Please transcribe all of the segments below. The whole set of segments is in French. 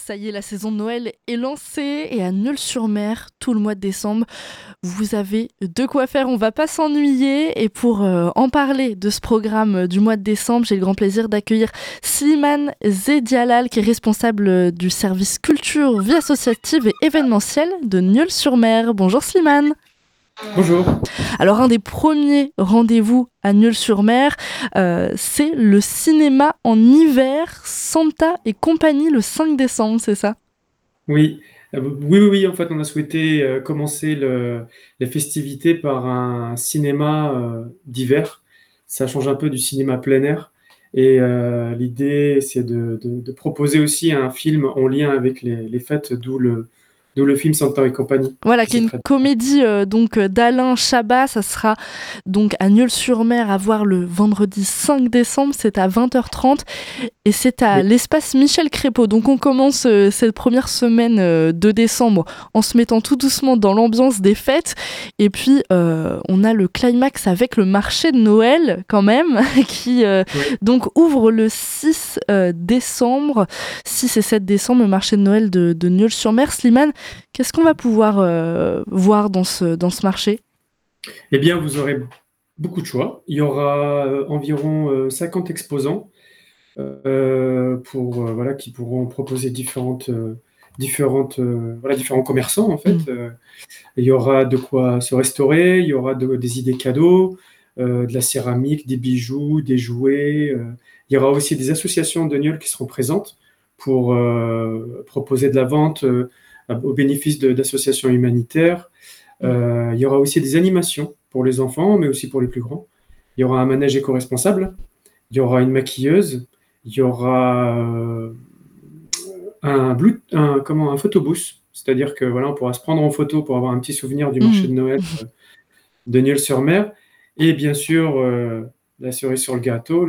Ça y est, la saison de Noël est lancée et à Nieul-sur-Mer, tout le mois de décembre, vous avez de quoi faire, on va pas s'ennuyer. Et pour en parler de ce programme du mois de décembre, j'ai le grand plaisir d'accueillir Slimane Zedialal, qui est responsable du service culture, vie associative et événementielle de Nieul-sur-Mer. Bonjour Slimane. Bonjour. Alors un des premiers rendez-vous à Nieul-sur-Mer, c'est le cinéma en hiver, Santa et compagnie le 5 décembre, c'est ça ? Oui, oui. En fait, on a souhaité commencer les festivités par un cinéma d'hiver. Ça change un peu du cinéma plein air. Et l'idée, c'est de proposer aussi un film en lien avec les fêtes, d'où le film Santa et compagnie. Voilà, Qui qui est s'est une très... comédie d'Alain Chabat. Ça sera donc à Nieul-sur-Mer à voir le vendredi 5 décembre. C'est à 20h30 et c'est à Oui, l'espace Michel Crépeau. Donc on commence cette première semaine de décembre en se mettant tout doucement dans l'ambiance des fêtes. Et puis on a le climax avec le marché de Noël quand même qui oui. donc ouvre le 6 décembre. 6 et 7 décembre, le marché de Noël de Nieul-sur-Mer. Slimane, qu'est-ce qu'on va pouvoir voir dans ce marché ? Eh bien, vous aurez beaucoup de choix. Il y aura environ 50 exposants voilà, qui pourront proposer différents commerçants en fait. Il y aura de quoi se restaurer, il y aura des idées cadeaux, de la céramique, des bijoux, des jouets. Il y aura aussi des associations de Nieul qui seront présentes pour proposer de la vente au bénéfice d'associations humanitaires. Il y aura aussi des animations pour les enfants, mais aussi pour les plus grands. Il y aura un manège éco-responsable, il y aura une maquilleuse, il y aura un photobooth, c'est-à-dire que voilà, on pourra se prendre en photo pour avoir un petit souvenir du marché Mmh. de Noël de Nieul-sur-Mer. Et bien sûr, la cerise sur le gâteau,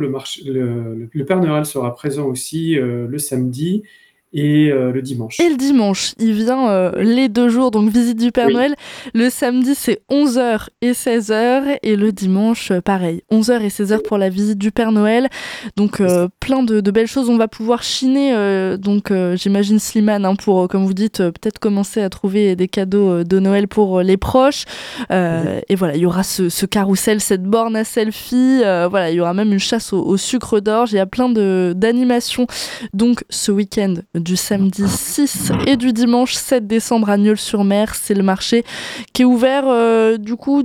le Père Noël sera présent aussi le samedi et le Et dimanche. le dimanche, il vient Oui, les 2 jours, donc visite du Père oui, Noël. Le samedi, c'est 11h et 16h. Et le dimanche, pareil, 11h et 16h pour la visite du Père Noël. Donc, c'est ça. plein de belles choses. On va pouvoir chiner, j'imagine Slimane, hein, pour, comme vous dites, peut-être commencer à trouver des cadeaux de Noël pour les proches. Oui, Et voilà, il y aura ce carrousel, cette borne à selfie. Voilà, il y aura même une chasse au sucre d'orge. Il y a plein d'animations. Donc, ce week-end du samedi 6 et du dimanche 7 décembre à Nieul-sur-Mer, c'est le marché qui est ouvert du coup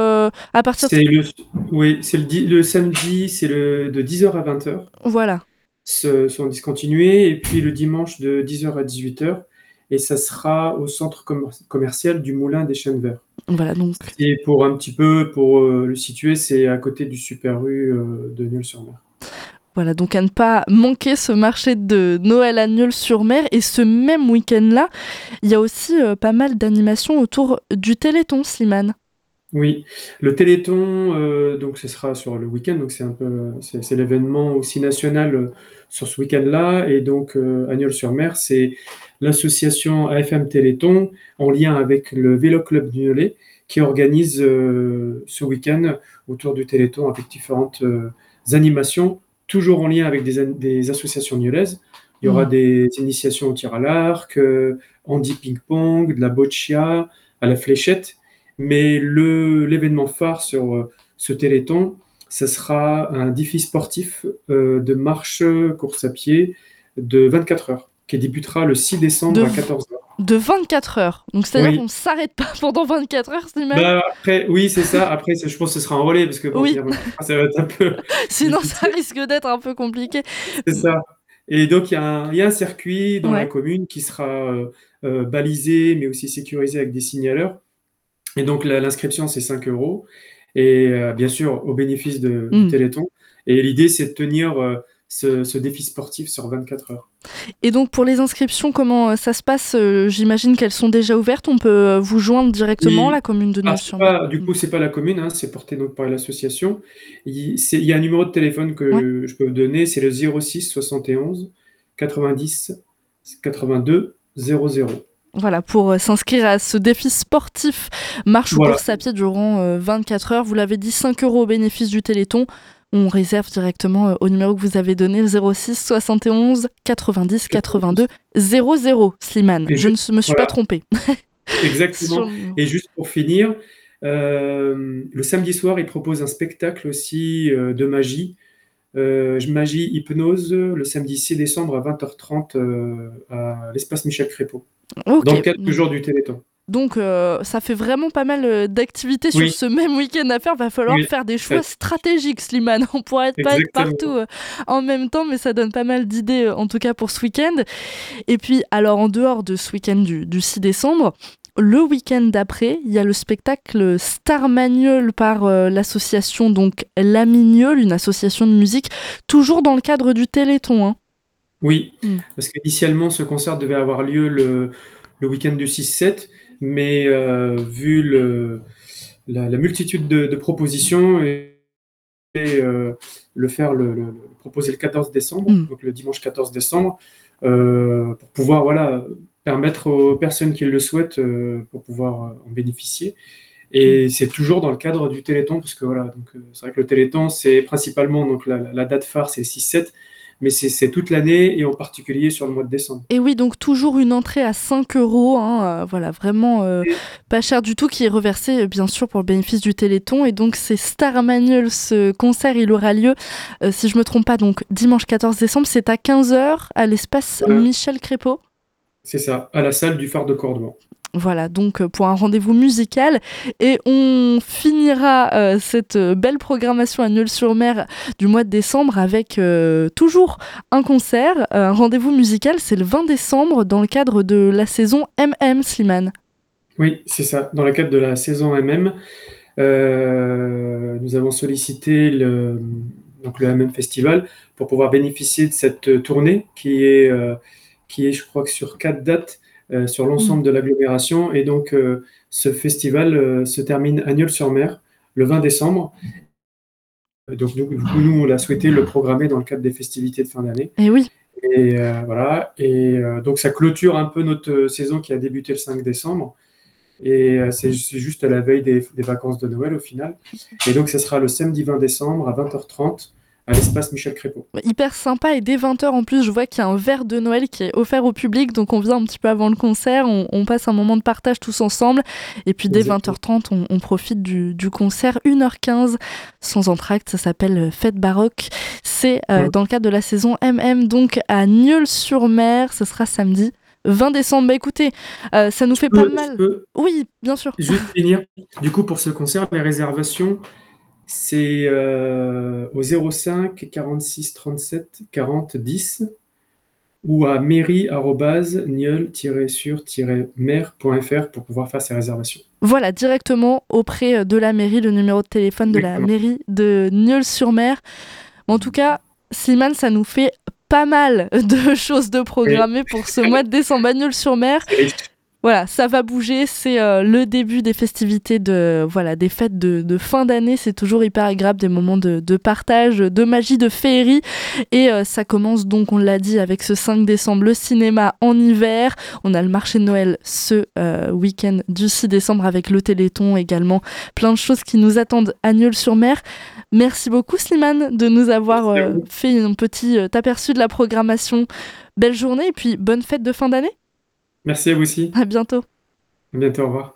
à partir de... c'est le, oui, le samedi, de 10h à 20h. Voilà. Sont discontinués, et puis le dimanche de 10h à 18h, et ça sera au centre commercial du Moulin des Chênes Verts. Voilà, donc Et pour un petit peu, pour le situer, c'est à côté du Super U de Nieul-sur-Mer. voilà, donc à ne pas manquer ce marché de Noël à Nieul-sur-Mer. Et ce même week-end-là, il y a aussi pas mal d'animations autour du Téléthon, Slimane. Oui, le Téléthon, donc ce sera sur le week-end, donc c'est l'événement aussi national sur ce week-end-là, et donc à Nieul-sur-Mer, c'est l'association AFM Téléthon en lien avec le Vélo Club du Niolet qui organise ce week-end autour du Téléthon avec différentes animations, toujours en lien avec des associations niolaises. Il y aura Mm. des initiations au tir à l'arc, handi ping-pong, de la boccia, à la fléchette. Mais l'événement phare sur ce Téléthon, ce sera un défi sportif de marche course à pied de 24 heures, qui débutera le 6 De, décembre à 14h. de 24 heures. Donc c'est-à-dire qu'on ne Oui. s'arrête pas pendant 24 heures, Slimane. Bah, après, oui, c'est ça. Après, je pense que ce sera un relais, parce que bon, Oui, finir 24 heures, ça va être un peu sinon ça difficile. risque d'être un peu compliqué. C'est ça. Et donc, il y a un circuit dans la Ouais. commune qui sera balisé, mais aussi sécurisé avec des signaleurs. Et donc, l'inscription, c'est 5 euros. Et bien sûr, au bénéfice du Mm. Téléthon. Et l'idée, c'est de tenir ce défi sportif sur 24 heures. Et donc pour les inscriptions, comment ça se passe ? J'imagine qu'elles sont déjà ouvertes. On peut vous joindre directement, la Oui. commune de Alors, Nieul-sur-Mer. du coup, c'est pas la commune, hein, c'est porté donc par l'association. Il y a un numéro de téléphone Ouais. que je peux vous donner, c'est le 06 71 90 82 00. Voilà, pour s'inscrire à ce défi sportif marche ou Voilà, course à pied durant 24 heures. Vous l'avez dit, 5 euros au bénéfice du Téléthon. on réserve directement au numéro que vous avez donné, le 06 71 90 82 00, Slimane. Je ne me suis pas trompée. Exactement. Et juste pour finir, le samedi soir, il propose un spectacle aussi de magie. Magie hypnose, le samedi 6 décembre à 20h30 à l'espace Michel Crépeau. Okay. Dans le cadre toujours du Téléthon. Donc ça fait vraiment pas mal d'activités sur ce même week-end à faire. Va falloir faire des choix stratégiques, Slimane. On pourrait pas être partout en même temps, mais ça donne pas mal d'idées en tout cas pour ce week-end. Et puis alors en dehors de ce week-end du 6 décembre, le week-end d'après, il y a le spectacle Starmagnole par l'association donc La Mignole, une association de musique, toujours dans le cadre du Téléthon. Hein. Oui, parce qu'initialement ce concert devait avoir lieu le week-end du 6-7, mais vu la multitude de propositions et proposer le 14 décembre, donc le dimanche 14 décembre, pour pouvoir permettre aux personnes qui le souhaitent pour pouvoir en bénéficier. Et c'est toujours dans le cadre du Téléthon, parce que c'est vrai que le Téléthon, c'est principalement donc la date phare, c'est le 6-7, mais c'est toute l'année et en particulier sur le mois de décembre. Et oui, donc toujours une entrée à 5 €, vraiment pas cher du tout, qui est reversée bien sûr pour le bénéfice du Téléthon. Et donc c'est Starmagnole, ce concert, il aura lieu, si je me trompe pas, donc dimanche 14 décembre, c'est à 15h à l'espace Michel Crépeau. C'est ça, à la salle du phare de Cordouan. Voilà, donc pour un rendez-vous musical. Et on finira cette belle programmation à Nieul-sur-Mer du mois de décembre avec toujours un concert, un rendez-vous musical. C'est le 20 décembre dans le cadre de la saison MM, Slimane. Oui, c'est ça. Dans le cadre de la saison MM, nous avons sollicité le MM Festival pour pouvoir bénéficier de cette tournée qui est je crois que sur 4 dates, sur l'ensemble de l'agglomération. Et donc, ce festival se termine à Nieul-sur-Mer le 20 décembre. Donc, du coup, nous, on l'a souhaité le programmer dans le cadre des festivités de fin d'année. Et oui. Et voilà. Et donc, ça clôture un peu notre saison qui a débuté le 5 décembre. Et c'est juste à la veille des vacances de Noël au final. Et donc, ça sera le samedi 20 décembre à 20h30. À l'espace Michel Crépeau. Hyper sympa, et dès 20h en plus, je vois qu'il y a un verre de Noël qui est offert au public, donc on vient un petit peu avant le concert, on passe un moment de partage tous ensemble, et puis dès 20h30, on profite du concert, 1h15, sans entracte. Ça s'appelle Fête Baroque. C'est dans le cadre de la saison MM, donc à Nieul-sur-Mer, ce sera samedi 20 décembre. Bah écoutez, ça nous fait pas mal. Oui, bien sûr. Juste finir. Du coup, pour ce concert, les réservations, c'est au 05 46 37 40 10 ou à mairie@nieul-sur-mer.fr pour pouvoir faire ces réservations. Voilà, directement auprès de la mairie, le numéro de téléphone de la mairie de Nieul-sur-Mer. En tout cas, Slimane, ça nous fait pas mal de choses de programmer pour ce mois de décembre à Nieul-sur-Mer. Voilà, ça va bouger, c'est le début des festivités, des fêtes de fin d'année. C'est toujours hyper agréable, des moments de partage, de magie, de féerie. Et ça commence donc, on l'a dit, avec ce 5 décembre, le cinéma en hiver. On a le marché de Noël ce week-end du 6 décembre avec le Téléthon également. Plein de choses qui nous attendent à Nieul-sur-Mer. Merci beaucoup, Slimane, de nous avoir fait un petit aperçu de la programmation. Belle journée et puis bonne fête de fin d'année. Merci à vous aussi. À bientôt. À bientôt, au revoir.